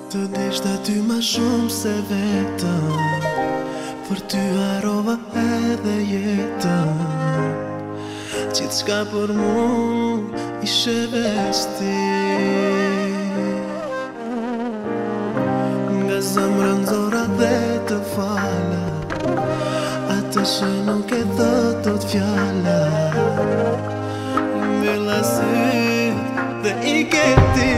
Të dishte ty ma shumë se vetëm, për ty harova edhe jetën. Qitë shka për mu ishe vesti. Nga zemra nxora dhe të fala, atë që nuk e thot fjala. Mbilla syt dhe i ke ti.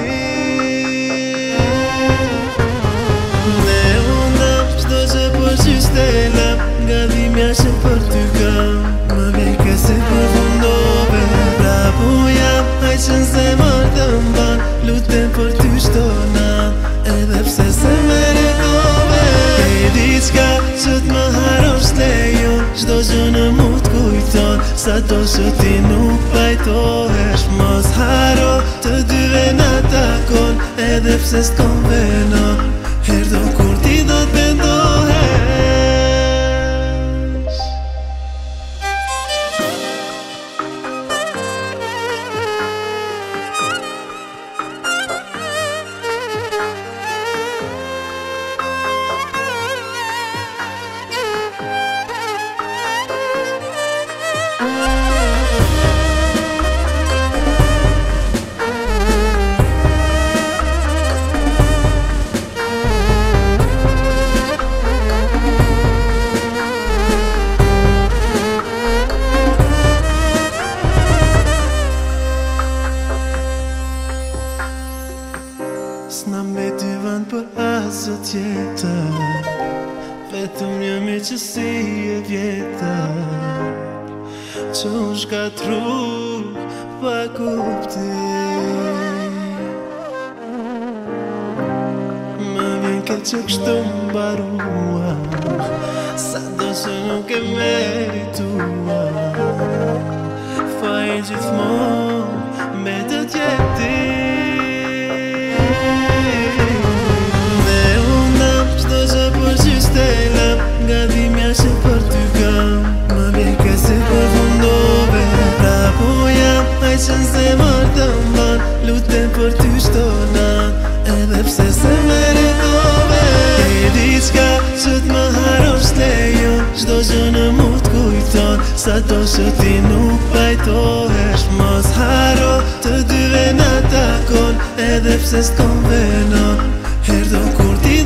Nga dhimja që për ty kam, më vike se përfundove. Prapu jam, haj që në zemër të mban, lutem për ty shtona, edhe pse se me rekove. E diçka që t'më harosh lejon, qdo që në mu t'kujton, sa to që ti nuk pajtohesh. Mos haro të dyve na takon, edhe pse s'kon venon, herdo kur ti do t'bendohesh. S'na me dy vend për asë tjetër, vetëm një miqësi e vjetër, që u shkatru pa kuptim. Më vjen keq që kështu mbarua, sa do që nuk e meritua. Faj gjithmonë me të tjeti. Nga dhimja që për ty kam, më vike se përfundove. Prapu jam, haj që në zemër të mban, lutem për ty shtona, edhe pse se me rekove. E diçka që t'më harosh lejon, qdo që në mu t'kujton, sa to që ti nuk pajtohesh. Mos haro të dyve na takon, edhe pse s'kon venon, herdo kur ti